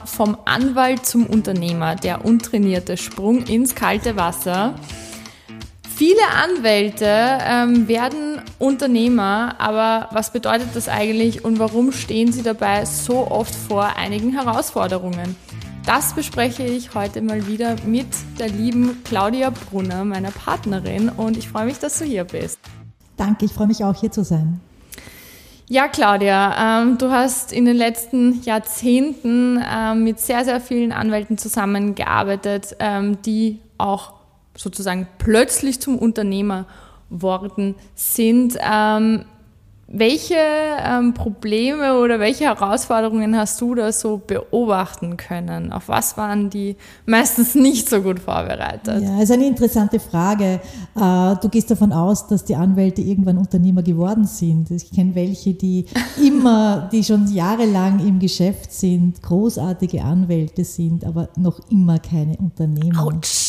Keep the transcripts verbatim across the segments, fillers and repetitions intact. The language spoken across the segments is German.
vom Anwalt zum Unternehmer, der untrainierte Sprung ins kalte Wasser. Viele Anwälte ähm, werden Unternehmer, aber was bedeutet das eigentlich und warum stehen sie dabei so oft vor einigen Herausforderungen? Das bespreche ich heute mal wieder mit der lieben Claudia Brunner, meiner Partnerin, und ich freue mich, dass du hier bist. Danke, ich freue mich auch, hier zu sein. Ja, Claudia, ähm, du hast in den letzten Jahrzehnten ähm, mit sehr, sehr vielen Anwälten zusammengearbeitet, ähm, die auch sozusagen plötzlich zum Unternehmer worden sind. Ähm, welche ähm, Probleme oder welche Herausforderungen hast du da so beobachten können? Auf was waren die meistens nicht so gut vorbereitet? Ja, ist eine interessante Frage. Äh, du gehst davon aus, dass die Anwälte irgendwann Unternehmer geworden sind. Ich kenne welche, die immer, die schon jahrelang im Geschäft sind, großartige Anwälte sind, aber noch immer keine Unternehmer. Autsch.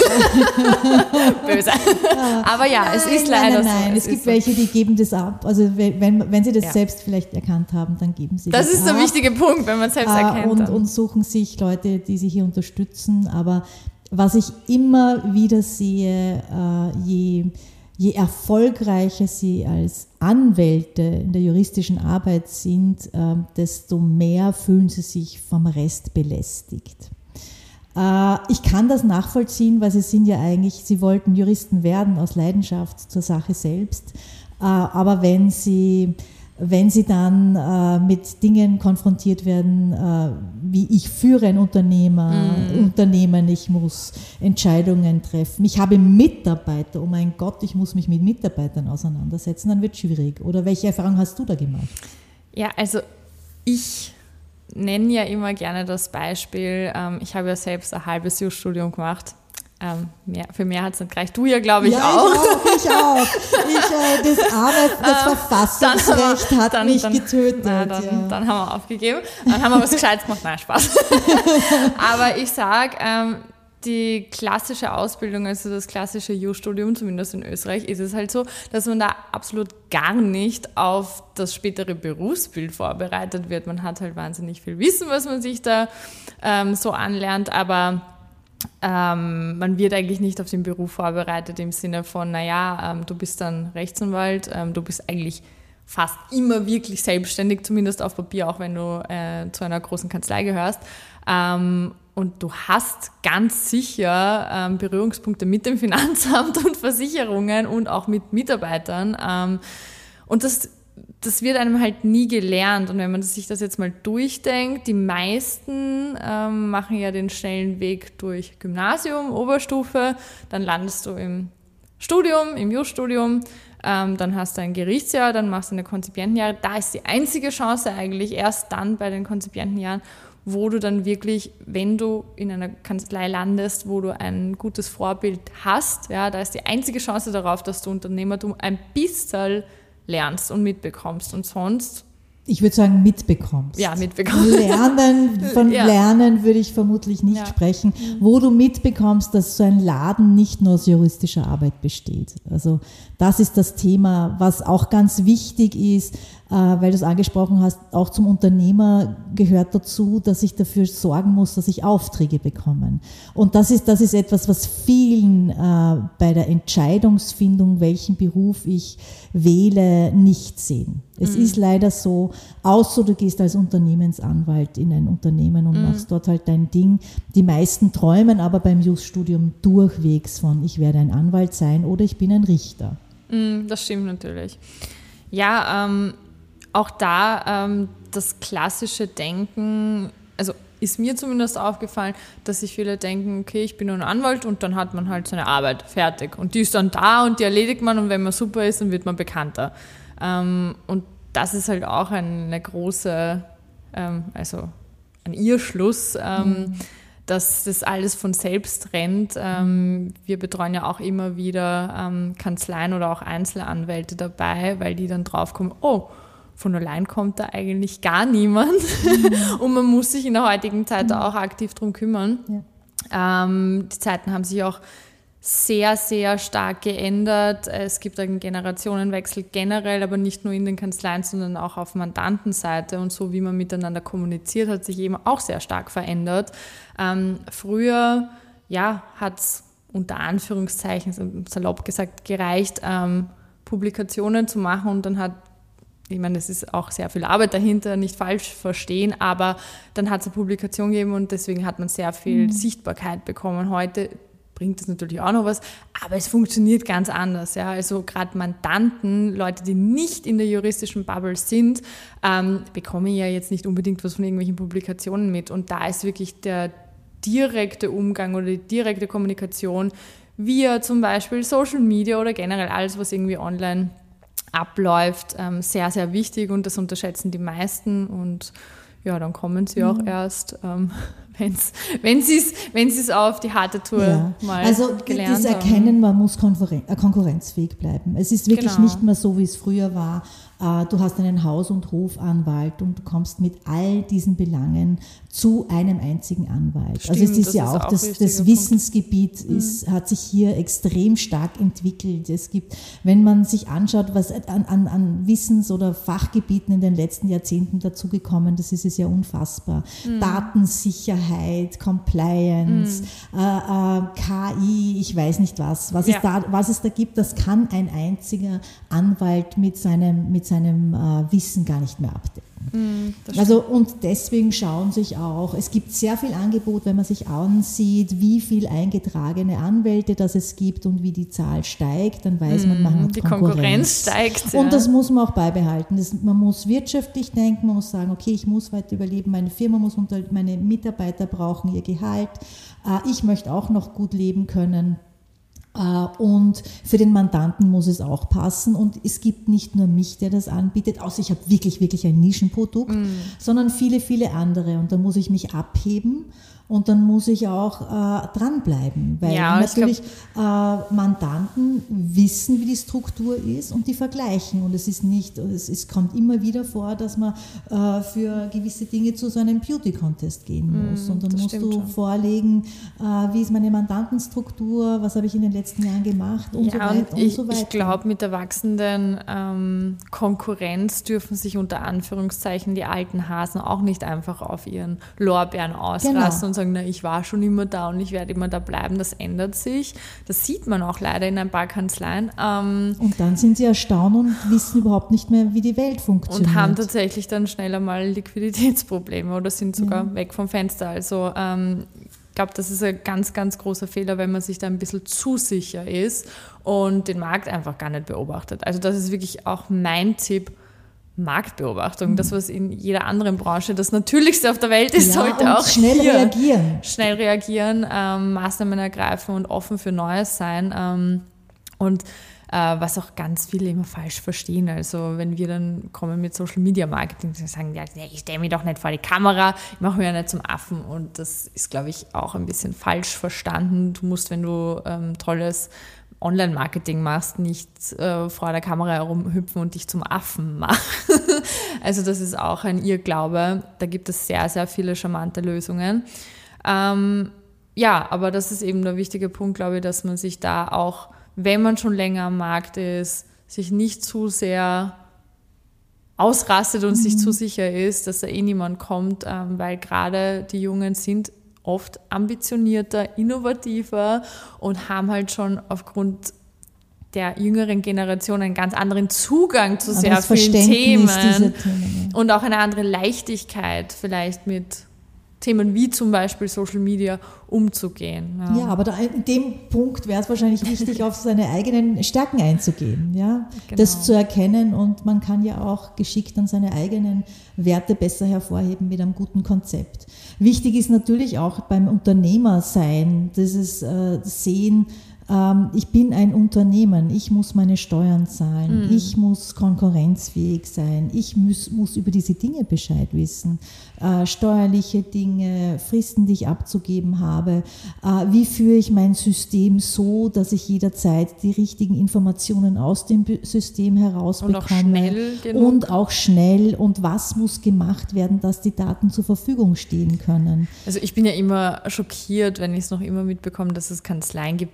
Böse. Aber ja, nein, es ist leider nein, nein, nein. so. Es, es gibt welche, so. Die geben das ab. Also wenn, wenn sie das ja. selbst vielleicht erkannt haben, dann geben sie das das ab. Das ist der wichtige Punkt, wenn man es selbst erkennt. Und, und suchen sich Leute, die sie hier unterstützen. Aber was ich immer wieder sehe, je, je erfolgreicher sie als Anwälte in der juristischen Arbeit sind, desto mehr fühlen sie sich vom Rest belästigt. Ich kann das nachvollziehen, weil sie sind ja eigentlich, sie wollten Juristen werden aus Leidenschaft zur Sache selbst, aber wenn sie, wenn sie dann mit Dingen konfrontiert werden, wie ich führe ein Unternehmer, mm. Unternehmen, ich muss Entscheidungen treffen, ich habe Mitarbeiter, oh mein Gott, ich muss mich mit Mitarbeitern auseinandersetzen, dann wird es schwierig. Oder welche Erfahrung hast du da gemacht? Ja, also ich nenne ja immer gerne das Beispiel, ähm, ich habe ja selbst ein halbes Jurastudium gemacht. Ähm, mehr, für mehr hat es nicht gereicht. Du ja, glaube ich, ja, auch. Ich auch, ich auch. Ich, äh, das arme, das Verfassungsrecht wir, hat dann, mich dann, getötet. Na, dann, ja. dann haben wir aufgegeben. Dann haben wir was Gescheites gemacht. Nein, Spaß. Aber ich sage, ähm, die klassische Ausbildung, also das klassische Jurastudium, zumindest in Österreich, ist es halt so, dass man da absolut gar nicht auf das spätere Berufsbild vorbereitet wird. Man hat halt wahnsinnig viel Wissen, was man sich da ähm, so anlernt, aber ähm, man wird eigentlich nicht auf den Beruf vorbereitet im Sinne von, naja, ähm, du bist dann Rechtsanwalt, ähm, du bist eigentlich fast immer wirklich selbstständig, zumindest auf Papier, auch wenn du äh, zu einer großen Kanzlei gehörst. Ähm, Und du hast ganz sicher ähm, Berührungspunkte mit dem Finanzamt und Versicherungen und auch mit Mitarbeitern. Ähm, und das, das wird einem halt nie gelernt. Und wenn man sich das jetzt mal durchdenkt, die meisten ähm, machen ja den schnellen Weg durch Gymnasium, Oberstufe, dann landest du im Studium, im Jurastudium, ähm, dann hast du ein Gerichtsjahr, dann machst du eine Konzipientenjahre. Da ist die einzige Chance eigentlich erst dann bei den Konzipientenjahren, wo du dann wirklich, wenn du in einer Kanzlei landest, wo du ein gutes Vorbild hast, ja, da ist die einzige Chance darauf, dass du Unternehmertum ein bisschen lernst und mitbekommst. Und sonst... Ich würde sagen, mitbekommst. Ja, mitbekommst. Lernen, von ja. Lernen würde ich vermutlich nicht ja. sprechen. Wo du mitbekommst, dass so ein Laden nicht nur aus juristischer Arbeit besteht. Also das ist das Thema, was auch ganz wichtig ist, weil du es angesprochen hast, auch zum Unternehmer gehört dazu, dass ich dafür sorgen muss, dass ich Aufträge bekomme. Und das ist, das ist etwas, was vielen äh, bei der Entscheidungsfindung, welchen Beruf ich wähle, nicht sehen. Es mhm. ist leider so, außer du gehst als Unternehmensanwalt in ein Unternehmen und mhm. machst dort halt dein Ding. Die meisten träumen aber beim Jus-Studium durchwegs von, ich werde ein Anwalt sein oder ich bin ein Richter. Mhm, das stimmt natürlich. Ja, ähm, auch da ähm, das klassische Denken, also ist mir zumindest aufgefallen, dass sich viele denken, okay, ich bin nur ein Anwalt und dann hat man halt seine Arbeit fertig und die ist dann da und die erledigt man und wenn man super ist, dann wird man bekannter. Ähm, und das ist halt auch eine große, ähm, also ein Irrschluss, ähm, mhm. dass das alles von selbst rennt. Ähm, wir betreuen ja auch immer wieder ähm, Kanzleien oder auch Einzelanwälte dabei, weil die dann draufkommen, oh, von allein kommt da eigentlich gar niemand mhm. und man muss sich in der heutigen Zeit mhm. auch aktiv drum kümmern. Ja. Ähm, die Zeiten haben sich auch sehr, sehr stark geändert. Es gibt einen Generationenwechsel generell, aber nicht nur in den Kanzleien, sondern auch auf Mandantenseite. Und so wie man miteinander kommuniziert, hat sich eben auch sehr stark verändert. Ähm, früher ja, hat es unter Anführungszeichen, salopp gesagt, gereicht, ähm, Publikationen zu machen und dann hat, ich meine, es ist auch sehr viel Arbeit dahinter, nicht falsch verstehen, aber dann hat es eine Publikation gegeben und deswegen hat man sehr viel mhm. Sichtbarkeit bekommen. Heute bringt es natürlich auch noch was, aber es funktioniert ganz anders. Ja? Also gerade Mandanten, Leute, die nicht in der juristischen Bubble sind, ähm, bekommen ja jetzt nicht unbedingt was von irgendwelchen Publikationen mit und da ist wirklich der direkte Umgang oder die direkte Kommunikation via zum Beispiel Social Media oder generell alles, was irgendwie online abläuft, ähm, sehr, sehr wichtig und das unterschätzen die meisten und ja, dann kommen sie auch mhm. erst, ähm, wenn's, wenn sie es wenn sie's auf die harte Tour ja. mal also gelernt das Erkennen, man muss konkurren- konkurrenzfähig bleiben. Es ist wirklich genau. nicht mehr so, wie es früher war. Du hast einen Haus- und Hofanwalt und du kommst mit all diesen Belangen zu einem einzigen Anwalt. Stimmt, also es ist ja auch, auch das, das Wissensgebiet ist, hat sich hier extrem stark entwickelt. Es gibt, wenn man sich anschaut, was an, an, an Wissens- oder Fachgebieten in den letzten Jahrzehnten dazugekommen, das ist, ist ja unfassbar. Mhm. Datensicherheit, Compliance, mhm. äh, äh, K I, ich weiß nicht was. Was, ja. es da, was es da gibt, das kann ein einziger Anwalt mit seinem, mit seinem äh, Wissen gar nicht mehr abdecken. Mm, also und deswegen schauen sich auch, es gibt sehr viel Angebot, wenn man sich ansieht, wie viel eingetragene Anwälte das es gibt und wie die Zahl steigt, dann weiß man, man hat die Konkurrenz. Konkurrenz steigt. Ja. Und das muss man auch beibehalten. Das, man muss wirtschaftlich denken, man muss sagen, okay, ich muss weiter überleben, meine Firma muss unter, meine Mitarbeiter brauchen ihr Gehalt, äh, ich möchte auch noch gut leben können. Und für den Mandanten muss es auch passen und es gibt nicht nur mich, der das anbietet, außer ich habe wirklich, wirklich ein Nischenprodukt, mm. sondern viele, viele andere und da muss ich mich abheben und dann muss ich auch äh, dranbleiben, weil ja, natürlich glaub, äh, Mandanten wissen, wie die Struktur ist und die vergleichen und es ist nicht, es, es kommt immer wieder vor, dass man äh, für gewisse Dinge zu so einem Beauty-Contest gehen muss mm, und dann musst du schon. vorlegen, äh, wie ist meine Mandantenstruktur, was habe ich in den letzten Jahren gemacht und ja, so weiter und ich, so weiter. Ich glaube, mit der wachsenden ähm, Konkurrenz dürfen sich unter Anführungszeichen die alten Hasen auch nicht einfach auf ihren Lorbeeren ausrasten genau. und sagen, na, ich war schon immer da und ich werde immer da bleiben. Das ändert sich. Das sieht man auch leider in ein paar Kanzleien. Ähm, und dann sind sie erstaunt und wissen überhaupt nicht mehr, wie die Welt funktioniert. Und haben tatsächlich dann schneller mal Liquiditätsprobleme oder sind sogar ja. weg vom Fenster. Also ähm, ich glaube, das ist ein ganz, ganz großer Fehler, wenn man sich da ein bisschen zu sicher ist und den Markt einfach gar nicht beobachtet. Also das ist wirklich auch mein Tipp, Marktbeobachtung, mhm. das, was in jeder anderen Branche das Natürlichste auf der Welt ist, ja, sollte auch schnell hier reagieren. Schnell reagieren, ähm, Maßnahmen ergreifen und offen für Neues sein. Ähm, und äh, was auch ganz viele immer falsch verstehen. Also wenn wir dann kommen mit Social Media Marketing, sie sagen, ja, ich stelle mich doch nicht vor die Kamera, ich mache mich ja nicht zum Affen. Und das ist, glaube ich, auch ein bisschen falsch verstanden. Du musst, wenn du ähm, tolles Online-Marketing machst, nicht äh, vor der Kamera herumhüpfen und dich zum Affen machen. Also das ist auch ein Irrglaube. Da gibt es sehr, sehr viele charmante Lösungen. Ähm, ja, aber das ist eben der wichtige Punkt, glaube ich, dass man sich da auch, wenn man schon länger am Markt ist, sich nicht zu sehr ausrastet und mhm. sich zu sicher ist, dass da eh niemand kommt, ähm, weil gerade die Jungen sind oft ambitionierter, innovativer und haben halt schon aufgrund der jüngeren Generation einen ganz anderen Zugang zu sehr vielen Themen, Themen ja. und auch eine andere Leichtigkeit vielleicht mit Themen wie zum Beispiel Social Media umzugehen. Ja, ja aber da, in dem Punkt wäre es wahrscheinlich wichtig, auf seine eigenen Stärken einzugehen, ja? Genau. Das zu erkennen und man kann ja auch geschickt dann seine eigenen Werte besser hervorheben mit einem guten Konzept. Wichtig ist natürlich auch beim Unternehmersein, dieses äh, Sehen, ähm, ich bin ein Unternehmen, ich muss meine Steuern zahlen, mhm. ich muss konkurrenzfähig sein, ich muss, muss über diese Dinge Bescheid wissen, äh, steuerliche Dinge, Fristen, die ich abzugeben habe, äh, wie führe ich mein System so, dass ich jederzeit die richtigen Informationen aus dem System herausbekomme. Und auch schnell genug. Und auch schnell und was muss gemacht werden, dass die Daten zur Verfügung stehen können. Also ich bin ja immer schockiert, wenn ich es noch immer mitbekomme, dass es Kanzleien gibt, die wirklich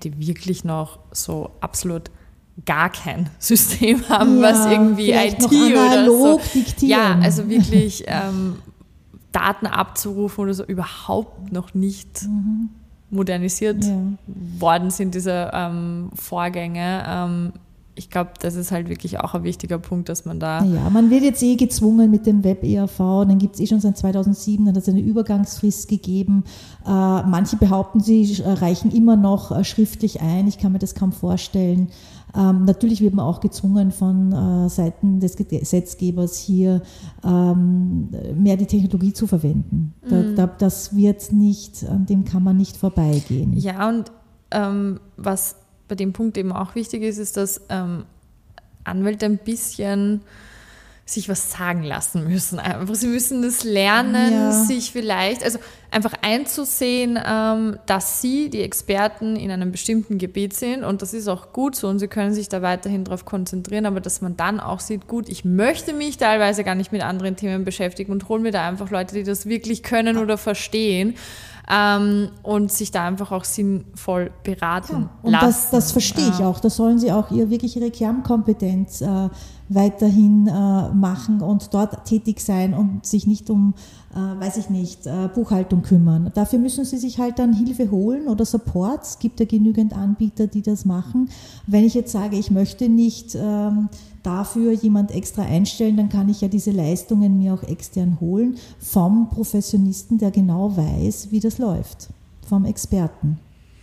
wirklich noch so absolut gar kein System haben, ja, was irgendwie I T noch oder so. Diktieren. Ja, also wirklich ähm, Daten abzurufen oder so überhaupt noch nicht mhm. modernisiert ja. worden sind, diese ähm, Vorgänge. Ähm, ich glaube, das ist halt wirklich auch ein wichtiger Punkt, dass man da... Ja, man wird jetzt eh gezwungen mit dem Web-E R V, dann gibt es eh schon seit zweitausendsieben, dann hat es eine Übergangsfrist gegeben. Äh, manche behaupten, sie reichen immer noch äh, schriftlich ein, ich kann mir das kaum vorstellen. Ähm, natürlich wird man auch gezwungen von äh, Seiten des Gesetzgebers hier ähm, mehr die Technologie zu verwenden. Da, mhm. da, das wird nicht, an dem kann man nicht vorbeigehen. Ja, und ähm, was bei dem Punkt eben auch wichtig ist, ist, dass ähm, Anwälte ein bisschen sich was sagen lassen müssen. Einfach, sie müssen das lernen, ja. sich vielleicht, also einfach einzusehen, ähm, dass sie die Experten in einem bestimmten Gebiet sind und das ist auch gut so und sie können sich da weiterhin darauf konzentrieren, aber dass man dann auch sieht, gut, ich möchte mich teilweise gar nicht mit anderen Themen beschäftigen und hole mir da einfach Leute, die das wirklich können oder verstehen. Ähm, und sich da einfach auch sinnvoll beraten ja, und lassen. Das, das verstehe ich auch. Da sollen sie auch ihr, wirklich ihre Kernkompetenz äh, weiterhin äh, machen und dort tätig sein und sich nicht um, äh, weiß ich nicht, äh, Buchhaltung kümmern. Dafür müssen sie sich halt dann Hilfe holen oder Support. Es gibt ja genügend Anbieter, die das machen. Wenn ich jetzt sage, ich möchte nicht ähm, dafür jemand extra einstellen, dann kann ich ja diese Leistungen mir auch extern holen vom Professionisten, der genau weiß, wie das läuft, vom Experten.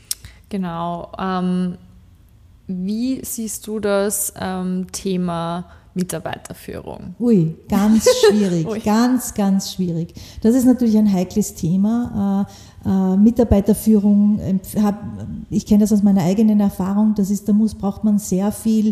Genau. Ähm, wie siehst du das ähm, Thema Mitarbeiterführung? Ui, ganz schwierig, Ui. ganz, ganz schwierig. Das ist natürlich ein heikles Thema. Äh, äh, Mitarbeiterführung, hab, ich kenne das aus meiner eigenen Erfahrung, das ist, da muss, braucht man sehr viel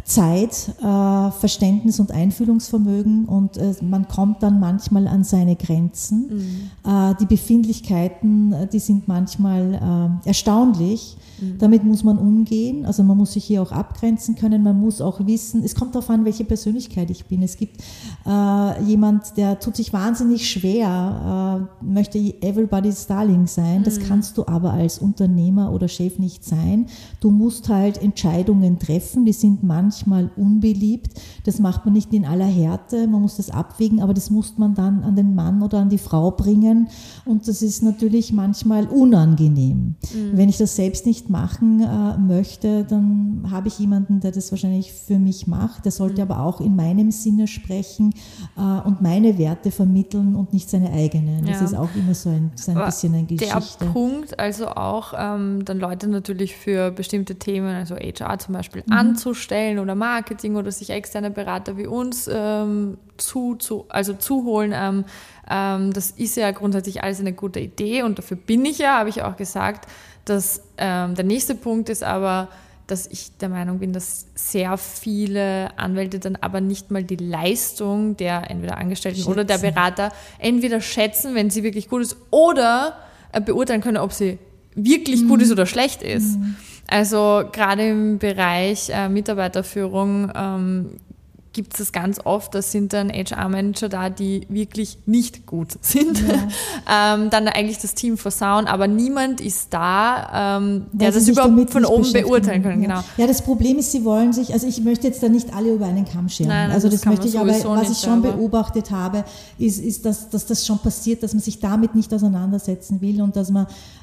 Zeit, äh, Verständnis und Einfühlungsvermögen und äh, man kommt dann manchmal an seine Grenzen. Mhm. Äh, die Befindlichkeiten, die sind manchmal äh, erstaunlich. Mhm. Damit muss man umgehen, also man muss sich hier auch abgrenzen können, man muss auch wissen, es kommt darauf an, welche Persönlichkeit ich bin. Es gibt äh, jemand, der tut sich wahnsinnig schwer, äh, möchte everybody's darling sein, mhm. das kannst du aber als Unternehmer oder Chef nicht sein. Du musst halt Entscheidungen treffen, die sind manchmal manchmal unbeliebt. Das macht man nicht in aller Härte, man muss das abwägen, aber das muss man dann an den Mann oder an die Frau bringen und das ist natürlich manchmal unangenehm. Mhm. Wenn ich das selbst nicht machen äh, möchte, dann habe ich jemanden, der das wahrscheinlich für mich macht. Der sollte mhm. aber auch in meinem Sinne sprechen äh, und meine Werte vermitteln und nicht seine eigenen. Das ja. ist auch immer so ein, so ein bisschen eine Geschichte. Der Punkt, also auch ähm, dann Leute natürlich für bestimmte Themen, also H R zum Beispiel, mhm. anzustellen oder Marketing oder sich externe Berater wie uns ähm, zu, zu, also zuholen. Ähm, ähm, das ist ja grundsätzlich alles eine gute Idee und dafür bin ich ja, habe ich auch gesagt, dass ähm, der nächste Punkt ist aber, dass ich der Meinung bin, dass sehr viele Anwälte dann aber nicht mal die Leistung der entweder Angestellten schätzen. Oder der Berater entweder schätzen, wenn sie wirklich gut ist, oder äh, beurteilen können, ob sie wirklich mhm. gut ist oder schlecht ist. Mhm. Also gerade im Bereich äh, Mitarbeiterführung ähm, gibt es das ganz oft, das sind dann H R-Manager da, die wirklich nicht gut sind, ja. ähm, dann eigentlich das Team versauen, aber niemand ist da, ähm, der das überhaupt von oben beurteilen kann. Ja. Genau. Ja, das Problem ist, sie wollen sich, also ich möchte jetzt da nicht alle über einen Kamm scheren. Nein, also das, das möchte ich, aber was ich schon selber. beobachtet habe, ist, ist dass, dass das schon passiert, dass man sich damit nicht auseinandersetzen will und dass man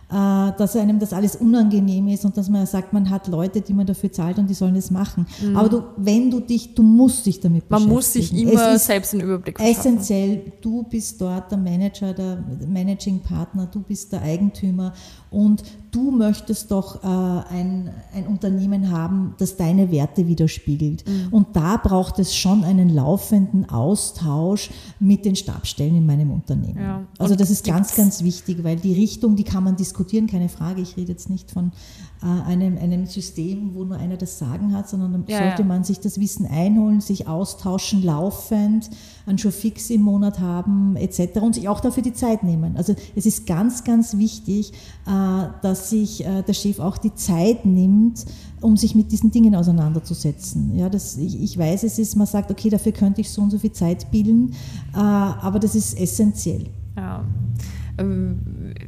dass einem das alles unangenehm ist und dass man sagt, man hat Leute, die man dafür zahlt und die sollen das machen. Mhm. Aber du, wenn du dich, du musst dich damit beschäftigen. Man muss sich immer selbst einen Überblick verschaffen. Essentiell, du bist dort der Manager, der Managing Partner, du bist der Eigentümer und du möchtest doch äh, ein, ein Unternehmen haben, das deine Werte widerspiegelt. Mhm. Und da braucht es schon einen laufenden Austausch mit den Stabsstellen in meinem Unternehmen. Ja. Also das ist ganz, ganz wichtig, weil die Richtung, die kann man diskutieren, keine Frage. Ich rede jetzt nicht von äh, einem, einem System, wo nur einer das Sagen hat, sondern dann ja, sollte ja. man sich das Wissen einholen, sich austauschen, laufend, einen Jour fix im Monat haben et cetera und sich auch dafür die Zeit nehmen. Also es ist ganz, ganz wichtig, äh, dass sich äh, der Chef auch die Zeit nimmt, um sich mit diesen Dingen auseinanderzusetzen. Ja, das, ich, ich weiß, es ist, man sagt, okay, dafür könnte ich so und so viel Zeit bilden, äh, aber das ist essentiell. Ja. Ähm,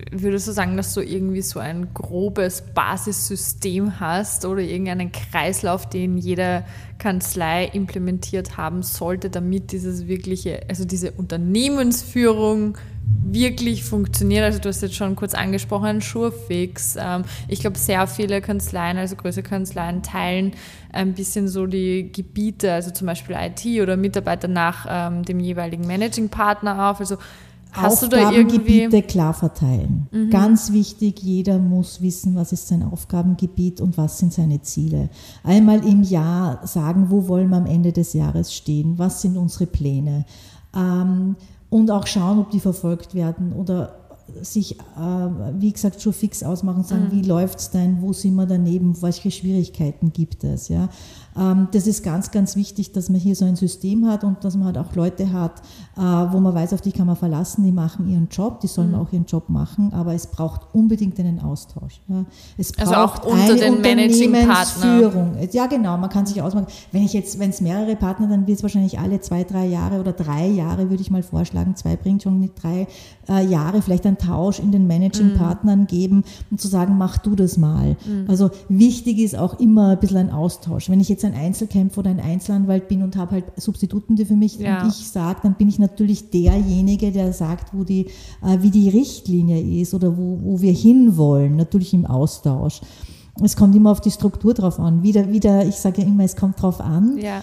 würdest du sagen, dass du irgendwie so ein grobes Basissystem hast oder irgendeinen Kreislauf, den jede Kanzlei implementiert haben sollte, damit dieses wirkliche, also diese Unternehmensführung wirklich funktioniert? Also du hast jetzt schon kurz angesprochen, Surefix. Ähm, ich glaube, sehr viele Kanzleien, also größere Kanzleien, teilen ein bisschen so die Gebiete, also zum Beispiel I T oder Mitarbeiter nach ähm, dem jeweiligen Managing Partner auf. Also hast du da irgendwie Aufgabengebiete klar verteilen. Mhm. Ganz wichtig, jeder muss wissen, was ist sein Aufgabengebiet und was sind seine Ziele. Einmal im Jahr sagen, wo wollen wir am Ende des Jahres stehen, was sind unsere Pläne. Ähm, und auch schauen, ob die verfolgt werden oder sich, äh, wie gesagt, schon fix ausmachen, sagen, mhm. wie läuft es denn, wo sind wir daneben, welche Schwierigkeiten gibt es. Ja? Ähm, das ist ganz, ganz wichtig, dass man hier so ein System hat und dass man halt auch Leute hat, äh, wo man weiß, auf die kann man verlassen, die machen ihren Job, die sollen mhm. auch ihren Job machen, aber es braucht unbedingt einen Austausch. Ja? Es braucht also auch unter eine den Unternehmensführung. Ja, genau, man kann sich ausmachen. Wenn ich jetzt, wenn es mehrere Partner, dann wird es wahrscheinlich alle zwei, drei Jahre oder drei Jahre, würde ich mal vorschlagen, zwei bringt schon nicht drei äh, Jahre, vielleicht ein Tausch in den Managing-Partnern geben und zu sagen, mach du das mal. Mhm. Also wichtig ist auch immer ein bisschen ein Austausch. Wenn ich jetzt ein Einzelkämpfer oder ein Einzelanwalt bin und habe halt Substituten, die für mich ja. und ich sage, dann bin ich natürlich derjenige, der sagt, wo die, äh, wie die Richtlinie ist oder wo, wo wir hinwollen, natürlich im Austausch. Es kommt immer auf die Struktur drauf an. Wieder, wieder ich sage ja immer, es kommt drauf an. Ja.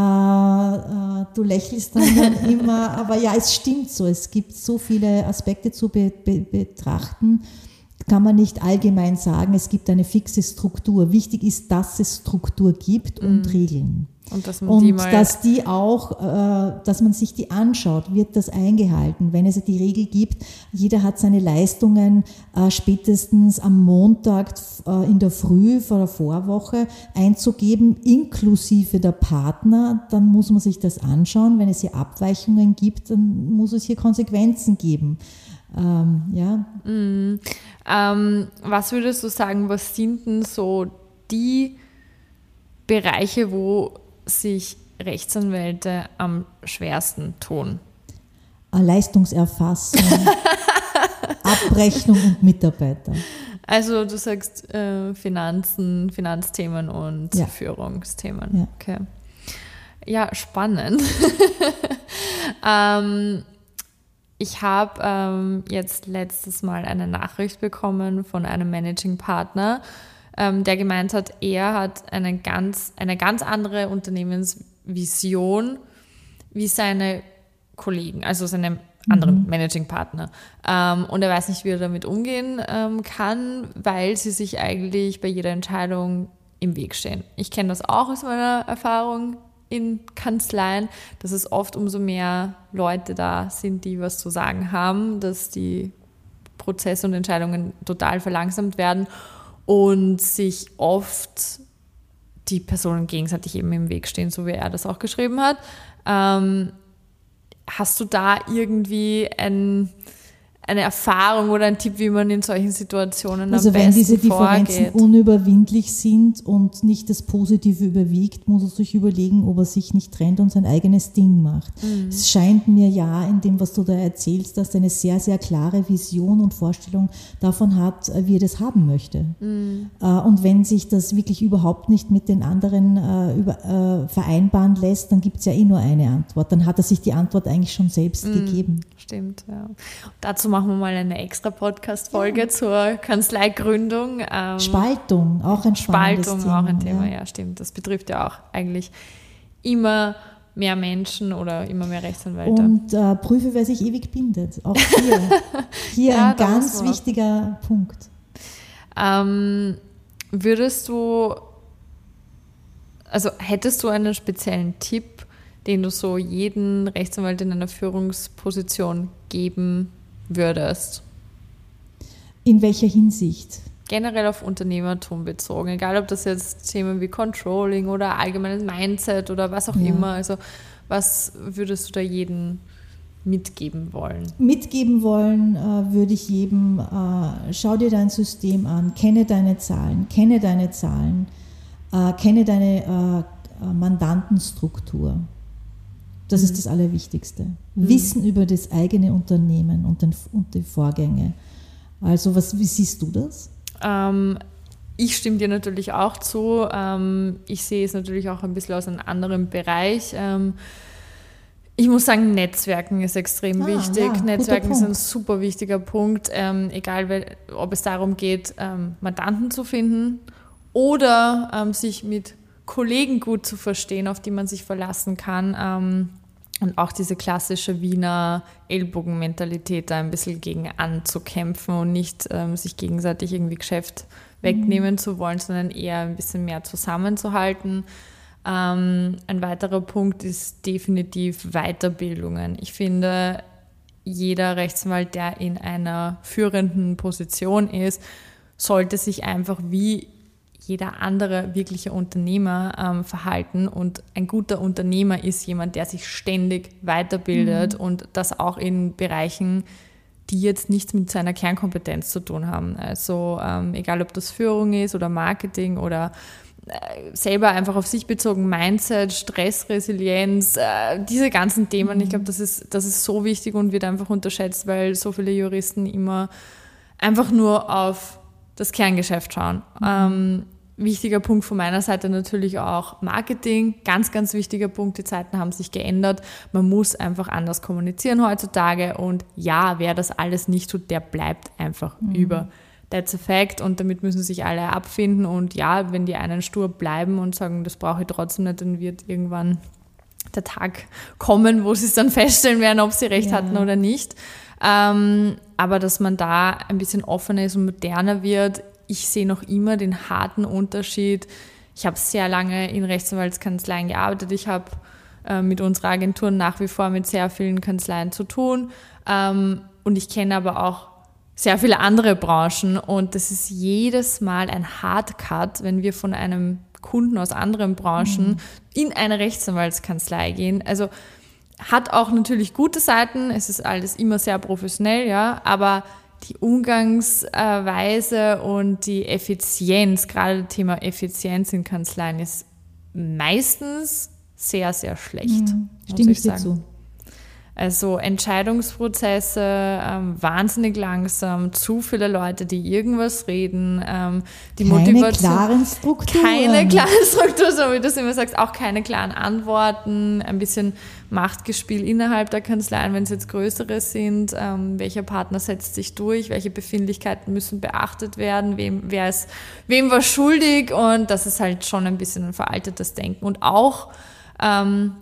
Äh, äh, du lächelst dann, dann immer, aber ja, es stimmt so. Es gibt so viele Aspekte zu be, be, betrachten. Kann man nicht allgemein sagen, es gibt eine fixe Struktur. Wichtig ist, dass es Struktur gibt und mm. Regeln. Und, dass man und die mal dass die auch, äh, dass man sich die anschaut, wird das eingehalten. Wenn es die Regel gibt, jeder hat seine Leistungen äh, spätestens am Montag äh, in der Früh vor der Vorwoche einzugeben, inklusive der Partner, dann muss man sich das anschauen. Wenn es hier Abweichungen gibt, dann muss es hier Konsequenzen geben. Ähm, ja. Mm. Ähm, was würdest du sagen, was sind denn so die Bereiche, wo sich Rechtsanwälte am schwersten tun? Leistungserfassung, Abrechnung und Mitarbeiter. Also du sagst äh, Finanzen, Finanzthemen und ja. Führungsthemen. Ja. Okay. Ja, spannend. ähm, Ich habe ähm, jetzt letztes Mal eine Nachricht bekommen von einem Managing Partner, ähm, der gemeint hat, er hat eine ganz, eine ganz andere Unternehmensvision wie seine Kollegen, also seine anderen mhm. Managing Partner. Ähm, und er weiß nicht, wie er damit umgehen ähm, kann, weil sie sich eigentlich bei jeder Entscheidung im Weg stehen. Ich kenne das auch aus meiner Erfahrung in Kanzleien, dass es oft umso mehr Leute da sind, die was zu sagen haben, dass die Prozesse und Entscheidungen total verlangsamt werden und sich oft die Personen gegenseitig eben im Weg stehen, so wie er das auch geschrieben hat. Ähm, hast du da irgendwie ein eine Erfahrung oder ein Tipp, wie man in solchen Situationen also am besten vorgeht? Also wenn diese Differenzen vorgeht? unüberwindlich sind und nicht das Positive überwiegt, muss er sich überlegen, ob er sich nicht trennt und sein eigenes Ding macht. Mhm. Es scheint mir ja, in dem, was du da erzählst, dass er eine sehr, sehr klare Vision und Vorstellung davon hat, wie er das haben möchte. Mhm. Und wenn sich das wirklich überhaupt nicht mit den anderen äh, über, äh, vereinbaren lässt, dann gibt es ja eh nur eine Antwort. Dann hat er sich die Antwort eigentlich schon selbst mhm. gegeben. Stimmt, ja. Dazu machen wir mal eine extra Podcast-Folge ja. zur Kanzleigründung. Ähm, Spaltung, auch ein spannendes Spaltung, Thema. auch ein Thema, ja. ja, stimmt. Das betrifft ja auch eigentlich immer mehr Menschen oder immer mehr Rechtsanwälte. Und äh, prüfe, wer sich ewig bindet. Auch hier, hier ja, ein ganz wichtiger Punkt. Ähm, würdest du, also hättest du einen speziellen Tipp, den du so jeden Rechtsanwalt in einer Führungsposition geben würdest? In welcher Hinsicht? Generell auf Unternehmertum bezogen, egal ob das jetzt Themen wie Controlling oder allgemeines Mindset oder was auch ja. immer. Also was würdest du da jedem mitgeben wollen? Mitgeben wollen äh, würde ich jedem, äh, schau dir dein System an, kenne deine Zahlen, kenne deine Zahlen, äh, kenne deine äh, Mandantenstruktur. Das mhm. ist das Allerwichtigste. Mhm. Wissen über das eigene Unternehmen und, den, und die Vorgänge. Also was, wie siehst du das? Ähm, ich stimme dir natürlich auch zu. Ähm, ich sehe es natürlich auch ein bisschen aus einem anderen Bereich. Ähm, ich muss sagen, Netzwerken ist extrem Ah, wichtig. ja, Netzwerken guter ist ein Punkt. super wichtiger Punkt, ähm, egal ob es darum geht, ähm, Mandanten zu finden oder ähm, sich mit Kollegen gut zu verstehen, auf die man sich verlassen kann. Ähm, und auch diese klassische Wiener Ellbogenmentalität da ein bisschen gegen anzukämpfen und nicht ähm, sich gegenseitig irgendwie Geschäft wegnehmen mhm. zu wollen, sondern eher ein bisschen mehr zusammenzuhalten. Ähm, ein weiterer Punkt ist definitiv Weiterbildungen. Ich finde, jeder Rechtsanwalt, der in einer führenden Position ist, sollte sich einfach wie jeder andere wirkliche Unternehmer ähm, verhalten. Und ein guter Unternehmer ist jemand, der sich ständig weiterbildet mhm. und das auch in Bereichen, die jetzt nichts mit seiner Kernkompetenz zu tun haben. Also ähm, egal, ob das Führung ist oder Marketing oder äh, selber einfach auf sich bezogen, Mindset, Stressresilienz, äh, diese ganzen Themen. Mhm. Ich glaube, das ist, das ist so wichtig und wird einfach unterschätzt, weil so viele Juristen immer einfach nur auf das Kerngeschäft schauen. Mhm. Ähm, wichtiger Punkt von meiner Seite natürlich auch Marketing. Ganz, ganz wichtiger Punkt. Die Zeiten haben sich geändert. Man muss einfach anders kommunizieren heutzutage. Und ja, wer das alles nicht tut, der bleibt einfach mhm. über. That's a fact. Und damit müssen sich alle abfinden. Und ja, wenn die einen stur bleiben und sagen, das brauche ich trotzdem nicht, dann wird irgendwann der Tag kommen, wo sie es dann feststellen werden, ob sie recht ja. hatten oder nicht. Ähm, aber dass man da ein bisschen offener ist und moderner wird. Ich sehe noch immer den harten Unterschied. Ich habe sehr lange in Rechtsanwaltskanzleien gearbeitet. Ich habe äh, mit unserer Agentur nach wie vor mit sehr vielen Kanzleien zu tun. Ähm, und ich kenne aber auch sehr viele andere Branchen. Und das ist jedes Mal ein Hardcut, wenn wir von einem Kunden aus anderen Branchen mhm. in eine Rechtsanwaltskanzlei gehen. Also hat auch natürlich gute Seiten. Es ist alles immer sehr professionell, ja, aber die Umgangsweise und die Effizienz, gerade das Thema Effizienz in Kanzleien, ist meistens sehr, sehr schlecht. Mhm. Stimme ich dir zu. Also Entscheidungsprozesse, ähm, wahnsinnig langsam, zu viele Leute, die irgendwas reden, ähm, die keine Motivation. Klaren Strukturen. Keine klaren Strukturen, so wie du es immer sagst, auch keine klaren Antworten, ein bisschen Machtgespiel innerhalb der Kanzleien, wenn es jetzt größere sind, ähm, welcher Partner setzt sich durch, welche Befindlichkeiten müssen beachtet werden, wem, wer ist, wem war schuldig, und das ist halt schon ein bisschen ein veraltetes Denken. Und auch ähm,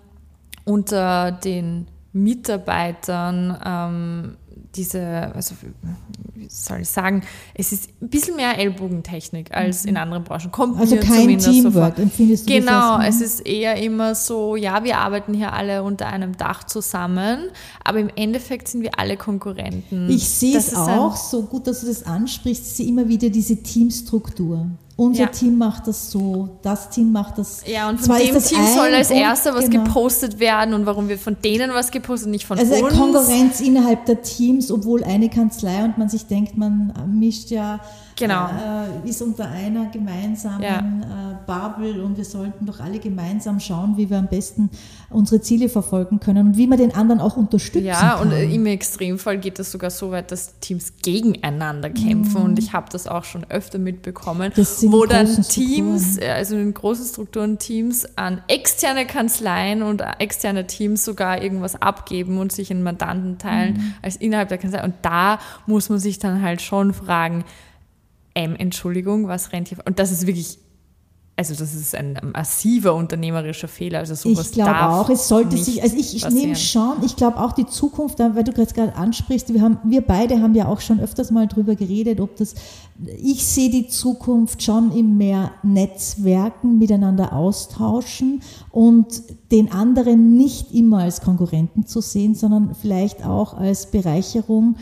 unter den Mitarbeitern ähm, diese, also wie soll ich sagen, es ist ein bisschen mehr Ellbogentechnik als in anderen Branchen. Kommt also mir kein zumindest Teamwork, so empfindest du Genau, das? es ist eher immer so, ja, wir arbeiten hier alle unter einem Dach zusammen, aber im Endeffekt sind wir alle Konkurrenten. Ich sehe es auch, so gut, dass du das ansprichst, ich sehe immer wieder diese Teamstruktur. Unser ja. Team macht das so, das Team macht das. Ja, und von dem Team soll als erster was genau. gepostet werden, und warum wird von denen was gepostet, nicht von also uns. Also Konkurrenz innerhalb der Teams, obwohl eine Kanzlei und man sich denkt, man mischt ja, genau. äh, ist unter einer gemeinsamen ja. äh, Bubble, und wir sollten doch alle gemeinsam schauen, wie wir am besten unsere Ziele verfolgen können und wie man den anderen auch unterstützen ja, kann. Ja, und im Extremfall geht es sogar so weit, dass Teams gegeneinander kämpfen, mhm. und ich habe das auch schon öfter mitbekommen, wo dann Teams, also in großen Strukturen Teams an externe Kanzleien und externe Teams sogar irgendwas abgeben und sich in Mandanten teilen mhm. als innerhalb der Kanzlei. Und da muss man sich dann halt schon fragen, ähm, Entschuldigung, was rennt hier? Und das ist wirklich, also das ist ein massiver unternehmerischer Fehler. Also sowas ich glaube auch, es sollte sich, also ich, ich nehme schon, ich glaube auch die Zukunft, weil du gerade ansprichst, wir haben, wir beide haben ja auch schon öfters mal drüber geredet, ob das, ich sehe die Zukunft schon im mehr Netzwerken, miteinander austauschen und den anderen nicht immer als Konkurrenten zu sehen, sondern vielleicht auch als Bereicherung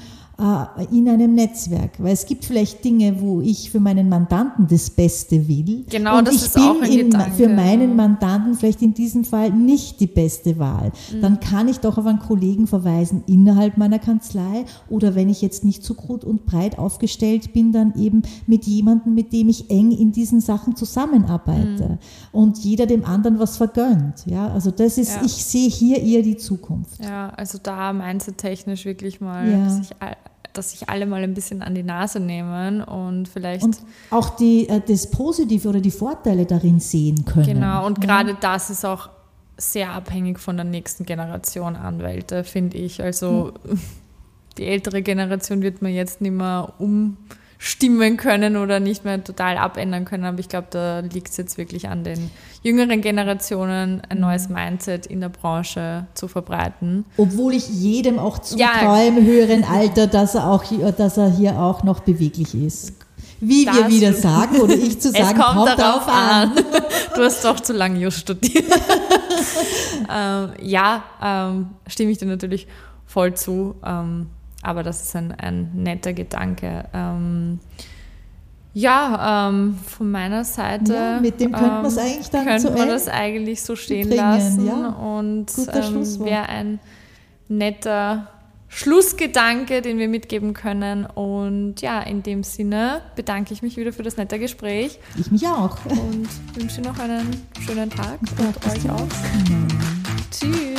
in einem Netzwerk, weil es gibt vielleicht Dinge, wo ich für meinen Mandanten das Beste will, genau, und das ich ist bin auch ein in, Gedanke. Für meinen Mandanten vielleicht in diesem Fall nicht die beste Wahl. Mhm. Dann kann ich doch auf einen Kollegen verweisen innerhalb meiner Kanzlei, oder wenn ich jetzt nicht so gut und breit aufgestellt bin, dann eben mit jemandem, mit dem ich eng in diesen Sachen zusammenarbeite mhm. und jeder dem anderen was vergönnt. Ja, also das ist, ja. ich sehe hier eher die Zukunft. Ja, also da mindset-technisch wirklich mal ja. sich dass sich alle mal ein bisschen an die Nase nehmen und vielleicht... Und auch die, das Positive oder die Vorteile darin sehen können. Genau, und ja. gerade das ist auch sehr abhängig von der nächsten Generation Anwälte, finde ich. Also hm. die ältere Generation wird man jetzt nicht mehr umstimmen können oder nicht mehr total abändern können, aber ich glaube, da liegt es jetzt wirklich an den jüngeren Generationen, ein neues Mindset in der Branche zu verbreiten. Obwohl ich jedem auch zutraue im höheren Alter, dass er, auch, dass er hier auch noch beweglich ist. Wie das wir wieder sagen, oder ich zu sagen, es kommt, kommt darauf an. an. Du hast doch zu lange Just studiert. ähm, ja, ähm, stimme ich dir natürlich voll zu, ähm, aber das ist ein, ein netter Gedanke. Ähm, ja, ähm, von meiner Seite ja, mit dem könnte man es ähm, eigentlich dann könnte so man das eigentlich so stehen bringen, lassen ja. und ähm, wäre ein netter Schlussgedanke, den wir mitgeben können. Und ja, in dem Sinne bedanke ich mich wieder für das nette Gespräch. Ich mich auch. Und wünsche noch einen schönen Tag und euch auch. Tschüss.